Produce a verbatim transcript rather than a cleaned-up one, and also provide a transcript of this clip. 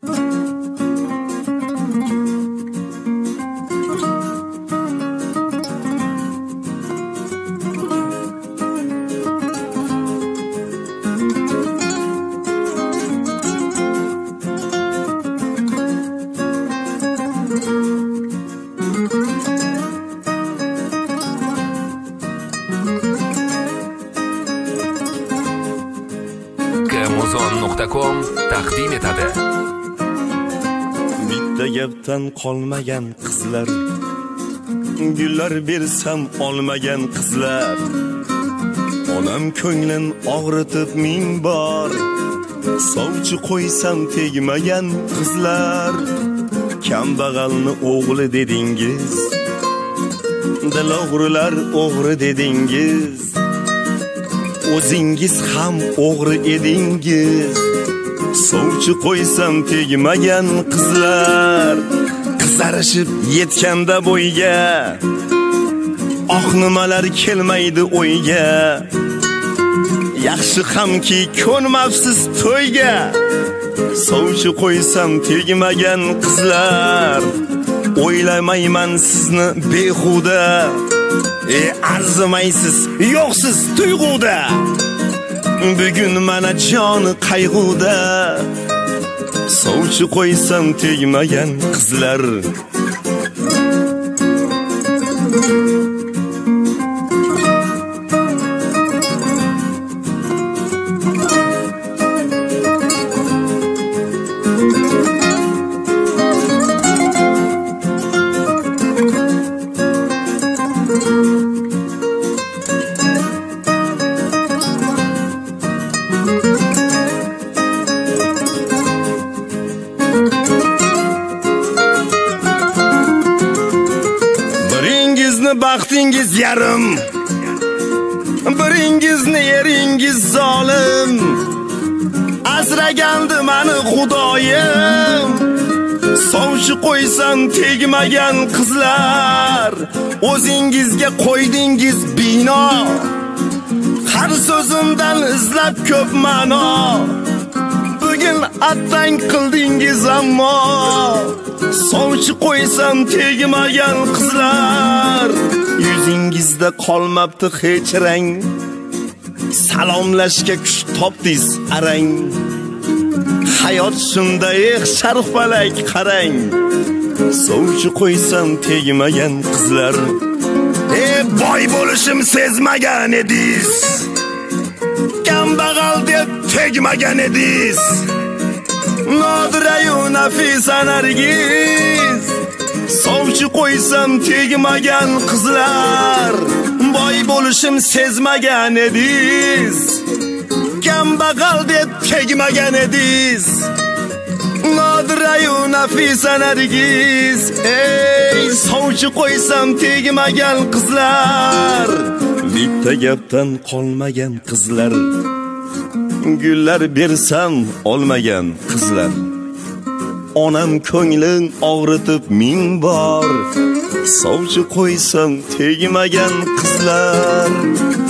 amazon nuqta com taqdim etadi. Bitta gapdan qolmagan qizlar, gullar bersam olmagan qizlar, onam ko'nglin og'ritib ming bor, sovchi qo'ysam tegmagan qizlar, kambag'alni o'g'li dedingiz, dilog'rilar o'g'ri dedingiz, o'zingiz ham o'g'ri edingiz, sovchi qo'ysam tegmagan qizlar, qizarishib yetganda bo'yga, oq nimalar kelmaydi o'yga, yaxshi hamki ko'nmabsiz to'yga, sovchi qo'ysam tegmagan qizlar, o'ylamayman sizni behuda, e arzimaysiz, yo'qsiz tuyg'uda, bugun mana joni qayg'uda, sovchi qo'ysam tegmagan qizlar. Baxtingiz yarim, biringizni eringiz zolim, asragandi mani xudoyim, sovchi qo'ysam tegmagan qizlar, o'zingizga qo'ydingiz bino, har so'zimdan izlab ko'p ma'no, bugun attang qildingiz ammo, sovchi qo'ysam tegmagan qizlar, yuzingizda qolmabdi hech rang, salomlashga kuch topdingiz arang, hayot shunday sharfalak qarang, sovchi qo'ysam tegmagan qizlar. E boy bo'lishim sezmagan edingiz, kambag'al deb tegmagan edingiz, Nodira-yu Nafisa Nargiz, sovchi qo'ysam tegmagan qizlar, boy bo'lishim sezmagan edingiz, kambag'al deb tegmagan edingiz, Nodira-yu Nafisa Nargiz, ey sovchi qo'ysam tegmagan qizlar, bitta gapdan qolmagan qizlar, gullar bersam olmagan qizlar, onam ko'nglin og'ritib ming bor, sovchi qo'ysam tegmagan qizlar.